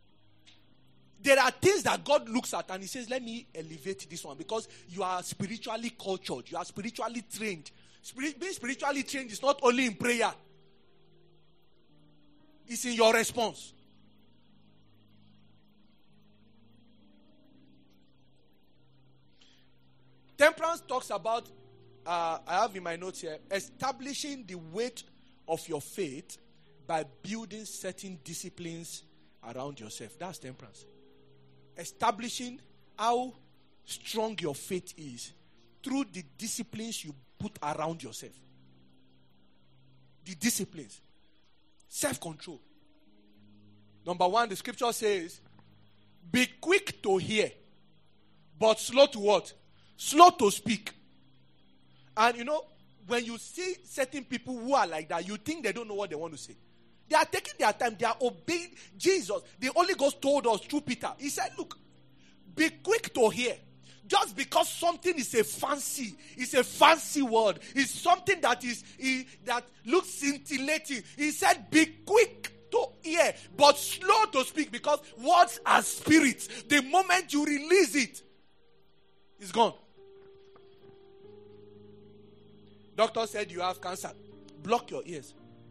There are things that God looks at and he says, let me elevate this one because you are spiritually cultured. You are spiritually trained. Spirit, being spiritually trained is not only in prayer. It's in your response. Temperance talks about, uh, I have in my notes here, establishing the weight of your faith by building certain disciplines around yourself. That's temperance. Establishing how strong your faith is through the disciplines you put around yourself. The disciplines. Self-control. Number one, the scripture says, be quick to hear, but slow to what? Slow to speak. And you know, when you see certain people who are like that, you think they don't know what they want to say. They are taking their time. They are obeying Jesus. The Holy Ghost told us through Peter. He said, look, be quick to hear. Just because something is a fancy, it's a fancy word, it's something that is is that looks scintillating. He said, be quick to hear, but slow to speak, because words are spirits. The moment you release it, it's gone. Doctor said you have cancer. Block your ears.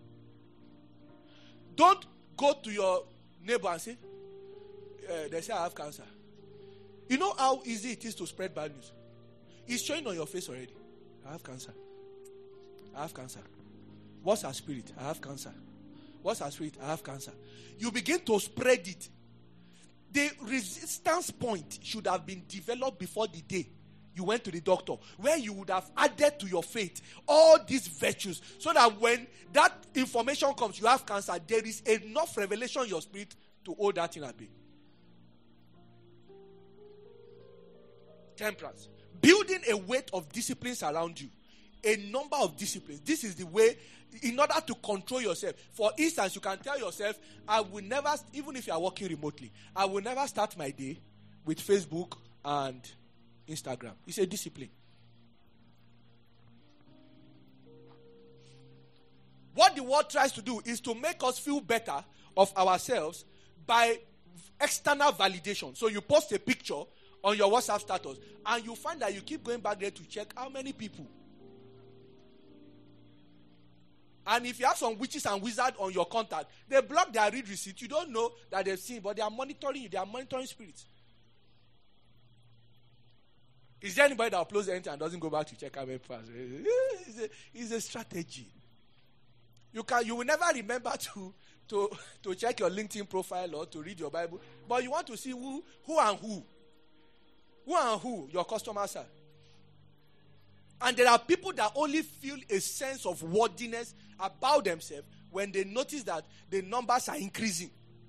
Don't go to your neighbor and say, uh, they say I have cancer. You know how easy it is to spread bad news? It's showing on your face already. I have cancer. I have cancer. What's our spirit? I have cancer. What's our spirit? I have cancer. You begin to spread it. The resistance point should have been developed before the day you went to the doctor, where you would have added to your faith all these virtues, so that when that information comes, you have cancer, there is enough revelation in your spirit to hold that thing at bay. Temperance. Building a weight of disciplines around you. A number of disciplines. This is the way, in order to control yourself. For instance, you can tell yourself, I will never, even if you are working remotely, I will never start my day with Facebook and Instagram. It's a discipline. What the world tries to do is to make us feel better of ourselves by external validation. So you post a picture on your WhatsApp status, and you find that you keep going back there to check how many people. And if you have some witches and wizards on your contact, they block their read receipt. You don't know that they've seen, but they are monitoring you. They are monitoring spirits. Is there anybody that uploads anything and doesn't go back to check how many people? It's a, it's a strategy. You can, you will never remember to, to, to check your LinkedIn profile or to read your Bible, but you want to see who, who and who. Who and who your customers are. And there are people that only feel a sense of worthiness about themselves when they notice that the numbers are increasing.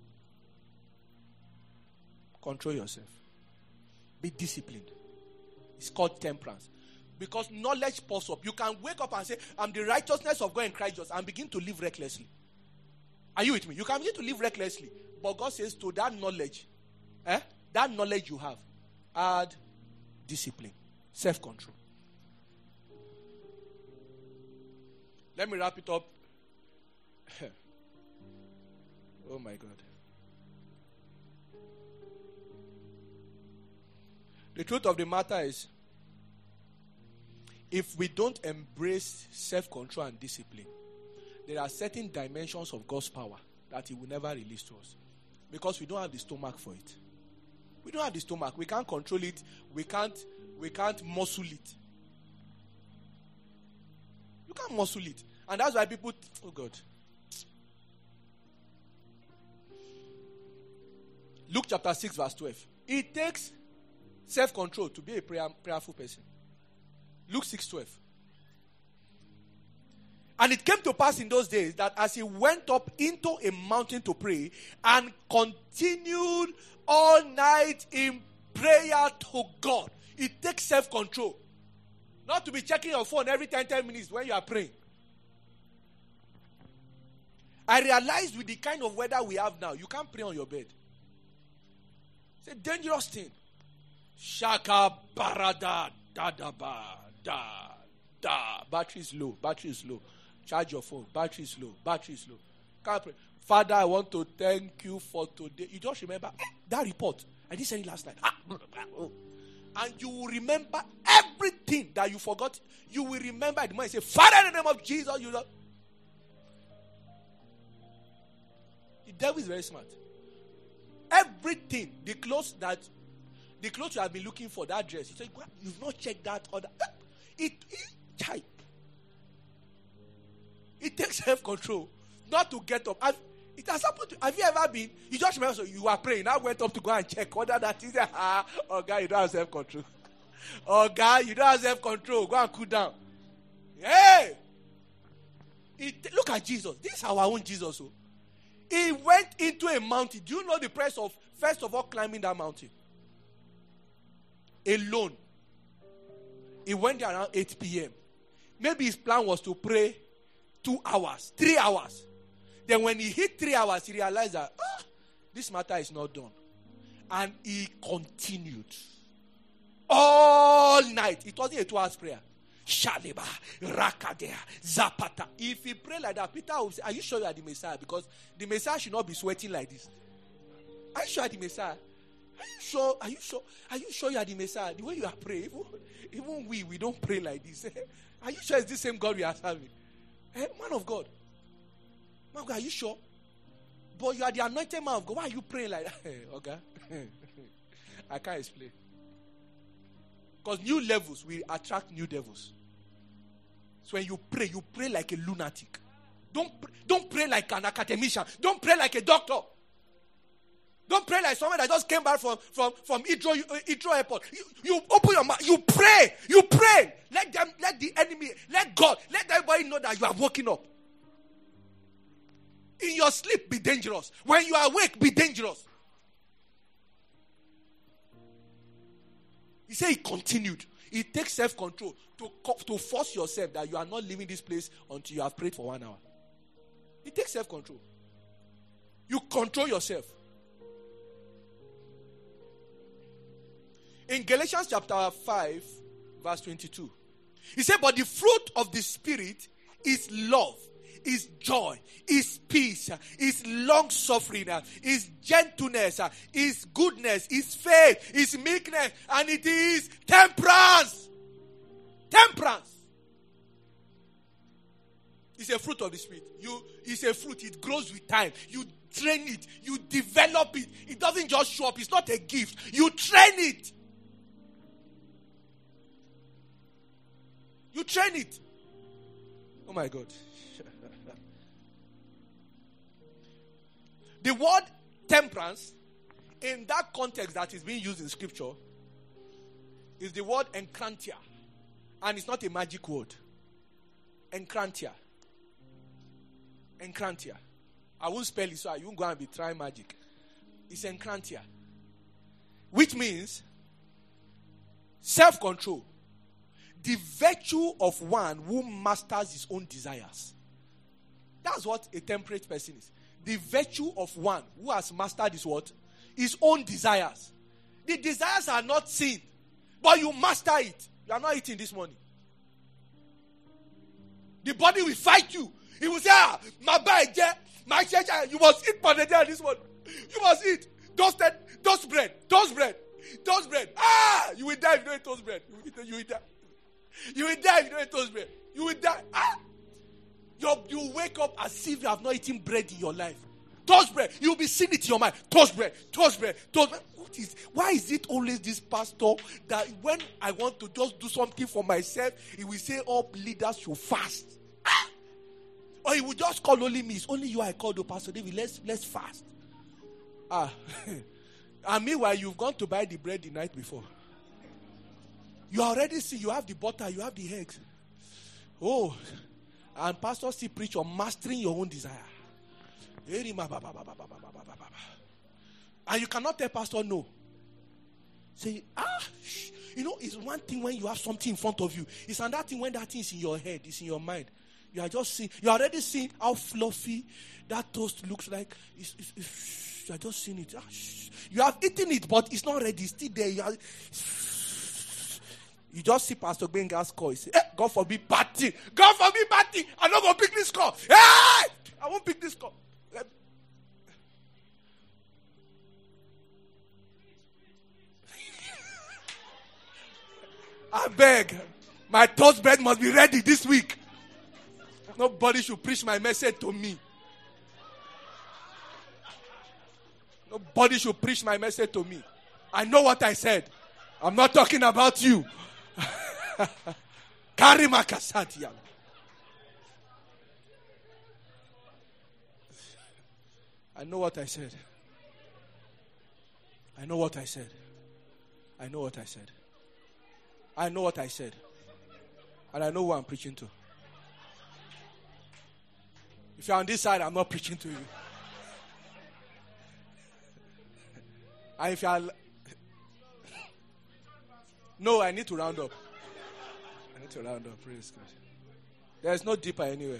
Control yourself. Be disciplined. It's called temperance. Because knowledge pops up. You can wake up and say, I'm the righteousness of God in Christ Jesus, and begin to live recklessly. Are you with me? You can begin to live recklessly. But God says to that knowledge, eh, that knowledge you have, add discipline, self-control. Let me wrap it up. Oh my God. The truth of the matter is, if we don't embrace self-control and discipline, there are certain dimensions of God's power that He will never release to us, because we don't have the stomach for it. We don't have the stomach. We can't control it. We can't, we can't muscle it. You can't muscle it. And that's why people, oh God. Luke chapter six verse twelve. It takes self-control to be a prayer, prayerful person. Luke six twelve. And it came to pass in those days that as he went up into a mountain to pray and continued all night in prayer to God. It takes self-control. Not to be checking your phone every ten, ten minutes when you are praying. I realized with the kind of weather we have now, you can't pray on your bed. It's a dangerous thing. Shaka barada da da ba da da. Battery is low. Battery is low. Charge your phone. Battery is low. Battery is low. Can't pray. Father, I want to thank you for today. You just remember eh, that report. I didn't send it last night. Ah, and you will remember everything that you forgot. You will remember the moment you say, Father, in the name of Jesus, you know. The devil is very smart. Everything, the clothes that, the clothes you have been looking for, that dress, you say, you've not checked that other. It, it, it, it takes self-control not to get up. Have, it has happened to, have you ever been, you just remember, so you are praying, now went up to go and check whether that is, ah, oh God, you don't have self-control. Oh, God, you don't have self-control. Go and cool down. Hey! It, look at Jesus. This is our own Jesus. Oh. He went into a mountain. Do you know the price of, first of all, climbing that mountain? Alone. He went there around eight p.m. Maybe his plan was to pray two hours, three hours. Then when he hit three hours, he realized that ah, this matter is not done. And he continued. All night. It wasn't a two hours prayer. Shaleba, Rakadea, Zapata. If he pray like that, Peter will say, are you sure you are the Messiah? Because the Messiah should not be sweating like this. Are you sure you are the Messiah? Are you sure? Are you sure? Are you sure you are the Messiah? The way you are praying, even, even we, we don't pray like this. Are you sure it's the same God we are serving? Eh, man of God. Man of God, are you sure? But you are the anointed man of God. Why are you praying like that? Okay. I can't explain. Because new levels will attract new devils. So when you pray, you pray like a lunatic. Don't, don't pray like an academician. Don't pray like a doctor. Don't pray like someone that just came back from, from, from Heathrow, Heathrow Airport. You, you open your mouth. You pray. You pray. Let them, let the enemy, let God, let everybody know that you are waking up. In your sleep, be dangerous. When you are awake, be dangerous. He said he continued. It takes self-control to, to force yourself that you are not leaving this place until you have prayed for one hour. It takes self-control. You control yourself. In Galatians chapter five, verse twenty-two, he said, but the fruit of the Spirit is love, is joy, is peace, is long-suffering, is gentleness, is goodness, is faith, is meekness, and it is temperance. Temperance. It's a fruit of the Spirit. You, it's a fruit. It grows with time. You train it. You develop it. It doesn't just show up. It's not a gift. You train it. You train it. Oh my God. The word temperance, in that context that is being used in scripture, is the word enkrantia. And it's not a magic word. Enkrantia. Enkrantia. I won't spell it so you won't go and be trying magic. It's enkrantia. Which means self-control. The virtue of one who masters his own desires. That's what a temperate person is. The virtue of one who has mastered his what? His own desires. The desires are not sin, but you master it. You are not eating this morning. The body will fight you. It will say, ah, my bad, my church, you must eat potato this one. You must eat toasted, toast bread, toast bread, toast bread. Ah, you will die if you don't eat toast bread. You will, you will die. You will die if you don't eat toast bread. You will die. Ah! You, you wake up as if you have not eaten bread in your life. Toast bread. You will be seeing it in your mind. Toast bread. Toast bread. Toast bread. What is, why is it always this pastor that when I want to just do something for myself, he will say all leaders should fast? Ah! Or he will just call only me. It's only you I call the Pastor David. Let's, let's fast. Ah. And meanwhile, you've gone to buy the bread the night before. You already see, you have the butter, you have the eggs. Oh, and pastor still preach on mastering your own desire. And you cannot tell pastor no. Say, ah, you know, it's one thing when you have something in front of you. It's another thing when that thing is in your head, it's in your mind. You are just seeing, you are already seeing how fluffy that toast looks like. It's, it's, it's, you are just seeing it. Ah, you have eaten it, but it's not ready. It's still there. You, are, you just see Pastor Gbenga's call. You say, hey, God forbid bad thing. God forbid bad thing. I'm not going to pick this call. Hey, I won't pick this call. I beg. My toast bread must be ready this week. Nobody should preach my message to me. Nobody should preach my message to me. I know what I said. I'm not talking about you. Karimakasatiya. I know what I said. I know what I said. I know what I said. I know what I said. And I know who I'm preaching to. If you're on this side, I'm not preaching to you. And if you're... No, I need to round up. I need to round up. Praise God. There's no deeper anywhere.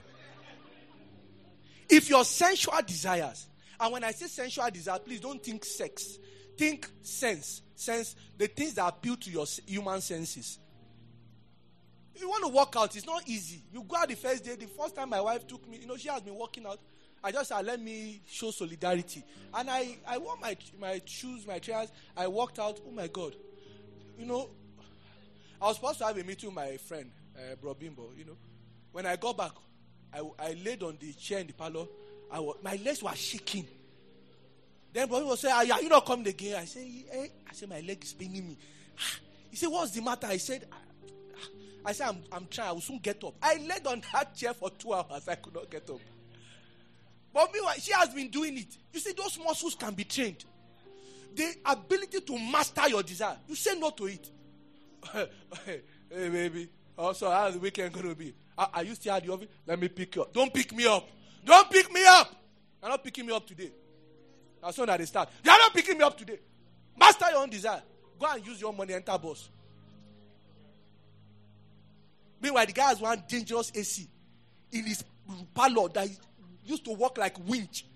If your sensual desires, and when I say sensual desire, please don't think sex. Think sense. Sense, the things that appeal to your human senses. You want to work out, it's not easy. You go out the first day, the first time my wife took me, you know, she has been working out. I just said, let me show solidarity. And I, I wore my, my shoes, my trousers. I walked out. Oh, my God. You know, I was supposed to have a meeting with my friend, uh, Bro Bimbo, you know. When I got back, I, I laid on the chair in the parlor. I was, my legs were shaking. Then Bro Bimbo said, are you not coming again? I said, hey. I said, my leg is paining me. He said, what's the matter? I said, I said, I'm, I'm trying. I will soon get up. I laid on that chair for two hours. I could not get up. But meanwhile, she has been doing it. You see, those muscles can be trained. The ability to master your desire. You say no to it. Hey, baby. Also, how's the weekend going to be? Are, are you still at the office? Let me pick you up. Don't pick me up. Don't pick me up. You're not picking me up today. As soon as they start. You're not picking me up today. Master your own desire. Go and use your money, enter boss. Meanwhile, the guy has one dangerous A C in his parlor that used to work like winch.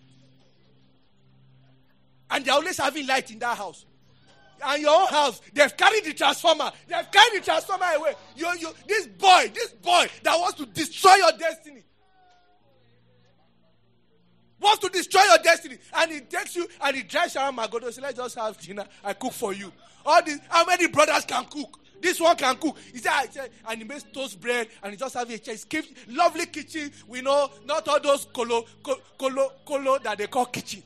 And they're always having light in that house. And your own house, they've carried the transformer. They've carried the transformer away. You, you, this boy, this boy that wants to destroy your destiny. Wants to destroy your destiny. And he takes you and he drives around Magodo. He says, let's just have dinner. I cook for you. All these, how many brothers can cook? This one can cook. He said, I said, and he makes toast bread and he just have a chair. Lovely kitchen. We know, not all those colo, colo, colo, colo that they call kitchen.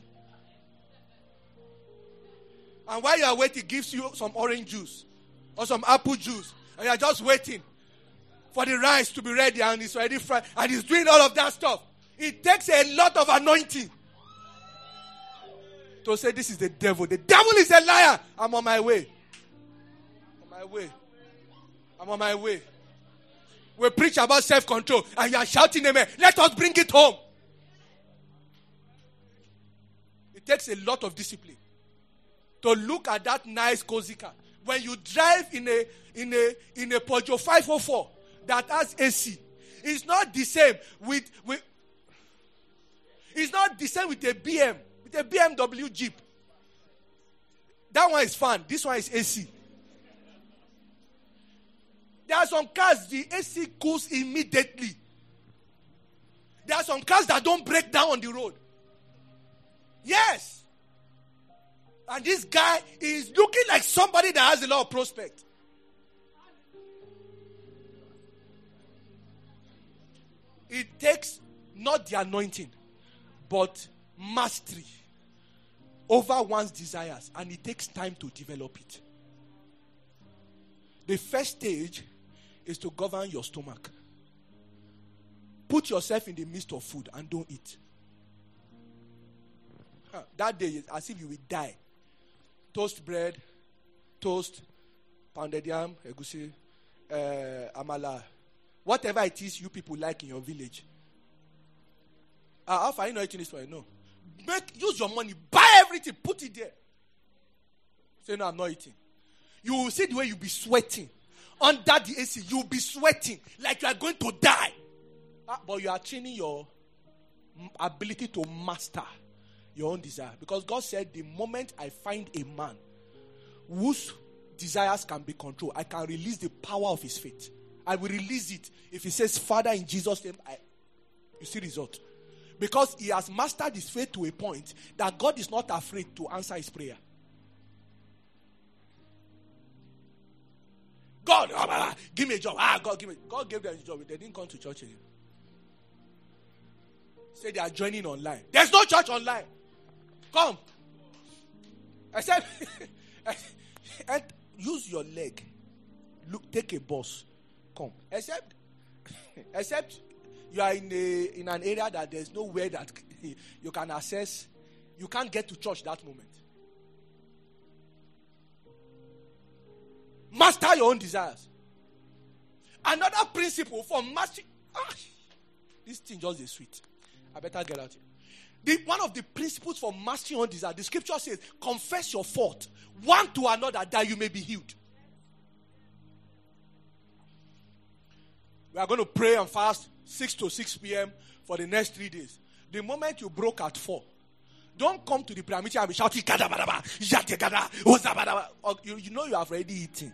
And while you are waiting, he gives you some orange juice or some apple juice. And you are just waiting for the rice to be ready and it's already fried. And he's doing all of that stuff. It takes a lot of anointing to say this is the devil. The devil is a liar. I'm on my way. On my way. I'm on my way. We preach about self-control and you are shouting amen. Let us bring it home. It takes a lot of discipline to look at that nice cozy car. When you drive in a in a in a Peugeot five oh four that has A C, it's not the same with with it's not the same with a B M, with a B M W Jeep. That one is fun. This one is A C. There are some cars the A C cools immediately. There are some cars that don't break down on the road. Yes. And this guy is looking like somebody that has a lot of prospect. It takes not the anointing, but mastery over one's desires. And it takes time to develop it. The first stage is to govern your stomach. Put yourself in the midst of food and don't eat. Huh, that day is as if you will die. Toast bread, toast, pounded yam, egusi, uh, amala, whatever it is you people like in your village. Uh, how far are you not eating this one? No. Make, use your money, buy everything, put it there. Say, no, I'm not eating. You will see the way you'll be sweating. Under the A C, you'll be sweating like you are going to die. Uh, but you are training your ability to master your own desire. Because God said, the moment I find a man whose desires can be controlled, I can release the power of his faith. I will release it. If he says, Father, in Jesus' name, I, you see result. Because he has mastered his faith to a point that God is not afraid to answer his prayer. God, ah, ah, give me a job. Ah, God, give me. God gave them a job. They didn't come to church again. Say they are joining online. There's no church online. Come. I said, and use your leg. Look, take a bus. Come. Except, except you are in a in an area that there's no way that you can access. You can't get to church that moment. Master your own desires. Another principle for mastering. Ah, this thing just is sweet. I better get out here. The, one of the principles for mastering on desire, the scripture says, confess your fault one to another that you may be healed. We are going to pray and fast six to six p.m. for the next three days. The moment you broke at four, don't come to the prayer meeting and be shouting, gada, bada, bada, gada, oza, bada, bada. You, you know you have already eaten.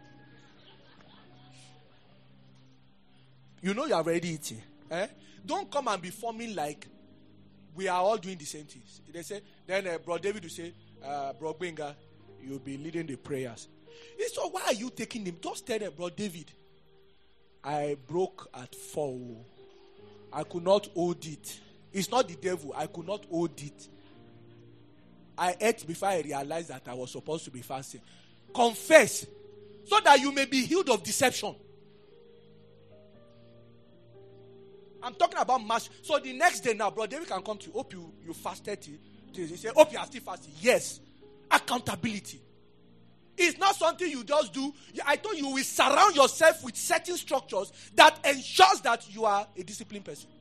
You know you have already eaten. Eh? Don't come and be forming like we are all doing the same things. They say, then uh, Bro David will say, uh, Bro Benga, you'll be leading the prayers. So why are you taking them? Just tell them, Bro David, I broke at four. I could not hold it. It's not the devil. I could not hold it. I ate before I realized that I was supposed to be fasting. Confess so that you may be healed of deception. I'm talking about mass. So the next day now, Bro David can come to you. Hope you, you fasted. He say, hope you are still fasting. Yes. Accountability. It's not something you just do. I told you, you will surround yourself with certain structures that ensures that you are a disciplined person.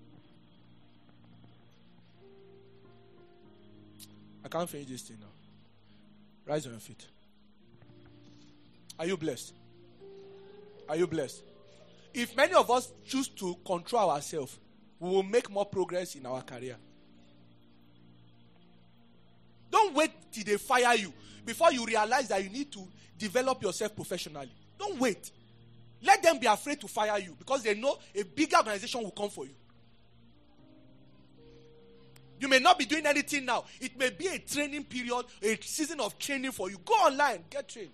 I can't finish this thing now. Rise on your feet. Are you blessed? Are you blessed? If many of us choose to control ourselves, we will make more progress in our career. Don't wait till they fire you before you realize that you need to develop yourself professionally. Don't wait. Let them be afraid to fire you because they know a bigger organization will come for you. You may not be doing anything now. It may be a training period, a season of training for you. Go online, get trained.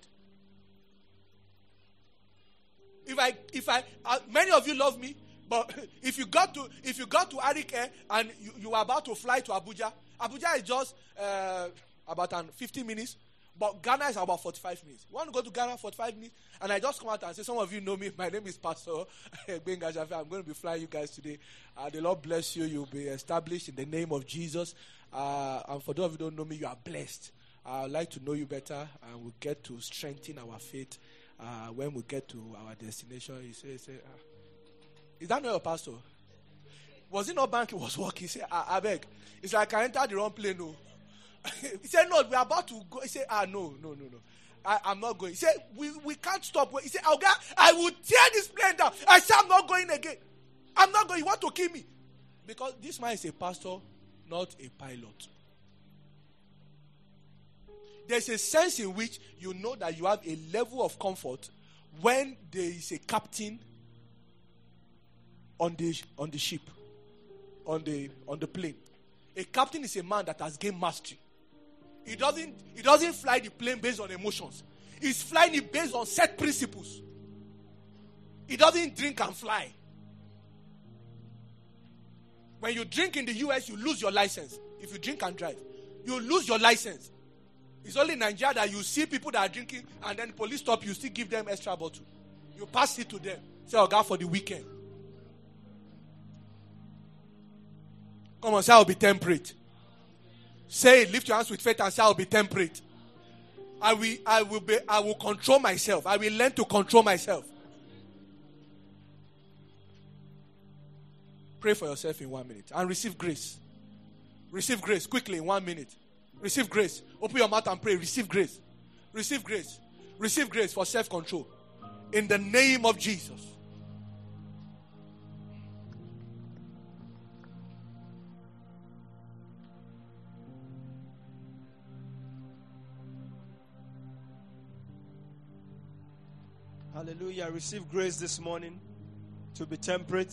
If I, if I, uh, many of you love me, but if you got to, if you got to Arike and you, you are about to fly to Abuja, Abuja is just uh, about um, fifteen minutes, but Ghana is about forty-five minutes. You want to go to Ghana forty-five minutes? And I just come out and say, some of you know me. My name is Pastor Gbenga Shafe. I'm going to be flying you guys today. Uh, the Lord bless you. You'll be established in the name of Jesus. Uh, and for those of you who don't know me, you are blessed. Uh, I'd like to know you better, and we'll get to strengthen our faith. Uh, when we get to our destination, he says, say, ah, is that not your pastor? Was it not bank? He was working. He said, I, I beg. It's like I entered the wrong plane. No. He said, no, we're about to go. He said, ah, no, no, no, no. I, I'm not going. He said, we, we can't stop. He said, okay, I will tear this plane down. I said, I'm not going again. I'm not going. You want to kill me? Because this man is a pastor, not a pilot. There's a sense in which you know that you have a level of comfort when there is a captain on the on the ship, on the on the plane. A captain is a man that has gained mastery. He doesn't he doesn't fly the plane based on emotions. He's flying it based on set principles. He doesn't drink and fly. When you drink in the U S, you lose your license. If you drink and drive, you lose your license. It's only in Nigeria that you see people that are drinking and then the police stop you, still give them extra bottle. You pass it to them. Say, oh God, for the weekend. Come on, say, I'll be temperate. Say it, lift your hands with faith and say, I'll be temperate. I will, I will be, I will control myself. I will learn to control myself. Pray for yourself in one minute and receive grace. Receive grace quickly in one minute. Receive grace. Open your mouth and pray. Receive grace. Receive grace. Receive grace for self-control. In the name of Jesus. Hallelujah. Receive grace this morning to be temperate.